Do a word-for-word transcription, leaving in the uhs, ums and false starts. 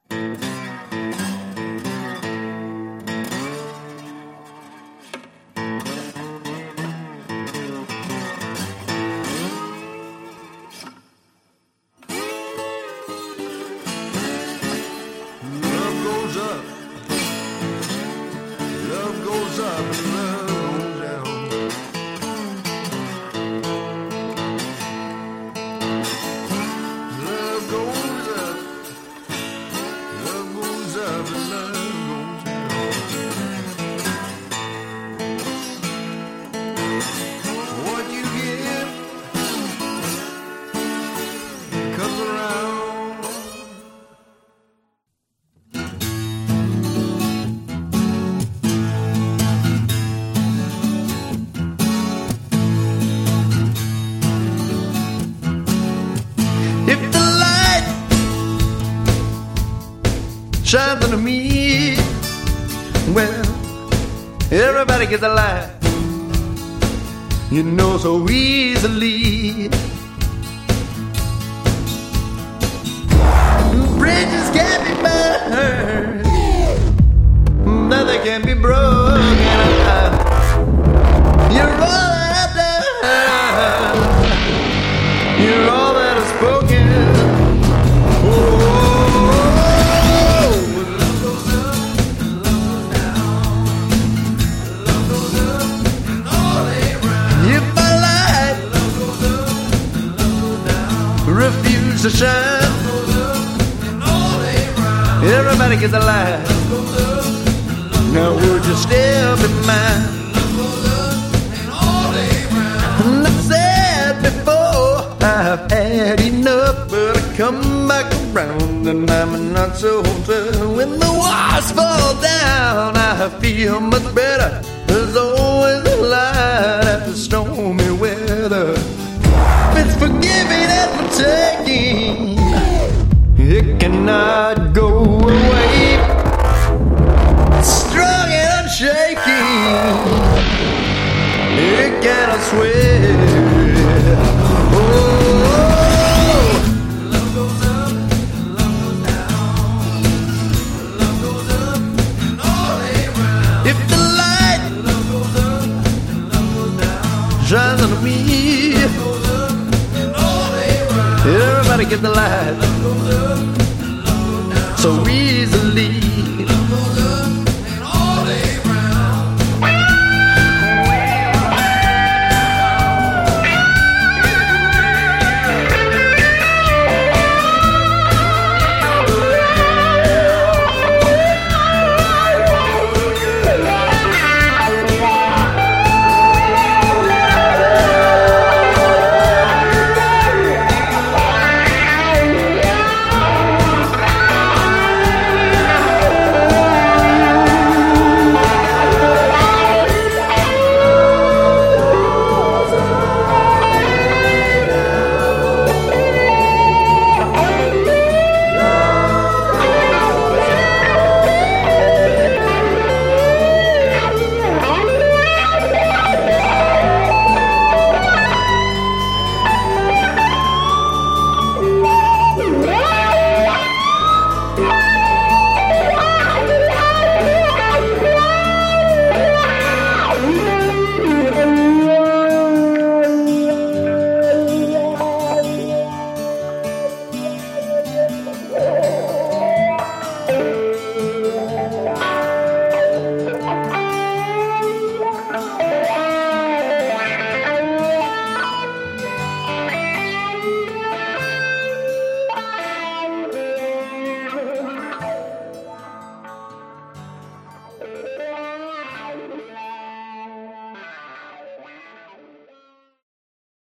Shines on me. Well, everybody gets a light, you know, so easily. Bridges can't be burned, nothing can be broken. You're all that I've done, you're all that I've spoken. Refuse to shine. Everybody gets a light. Now would you step in mine? And I've said before, I've had enough, but I come back around and I'm not so tough. When the walls fall down, I feel much better. There's always a light after stormy weather. It's forgiving and fortaking, it cannot go away. Strong and unshaking, it cannot sway. Oh, love goes up and love goes down. Love goes up and all day round. If the light love goes up and love goes down, shines on me. Everybody get the light so easily.